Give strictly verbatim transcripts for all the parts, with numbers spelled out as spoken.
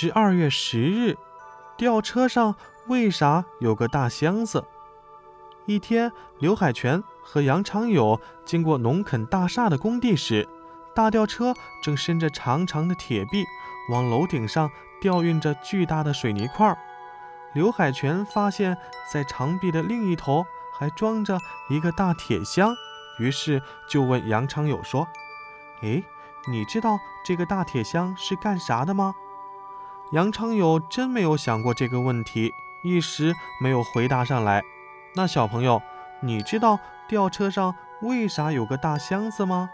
十二月十日，吊车上为啥有个大箱子？一天，刘海泉和杨长友经过农垦大厦的工地时，大吊车正伸着长长的铁臂往楼顶上吊运着巨大的水泥块。刘海泉发现在长臂的另一头还装着一个大铁箱，于是就问杨长友说：诶，你知道这个大铁箱是干啥的吗？杨长友真没有想过这个问题，一时没有回答上来。那小朋友，你知道吊车上为啥有个大箱子吗？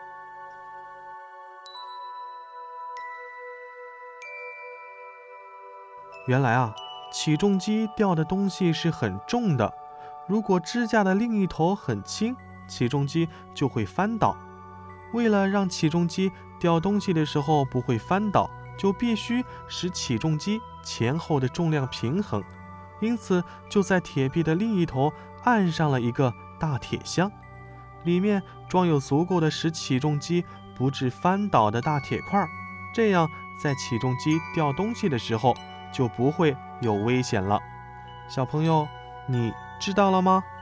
原来啊，起重机吊的东西是很重的，如果支架的另一头很轻，起重机就会翻倒。为了让起重机吊东西的时候不会翻倒，就必须使起重机前后的重量平衡，因此就在铁臂的另一头按上了一个大铁箱，里面装有足够的使起重机不致翻倒的大铁块，这样在起重机吊东西的时候就不会有危险了。小朋友，你知道了吗？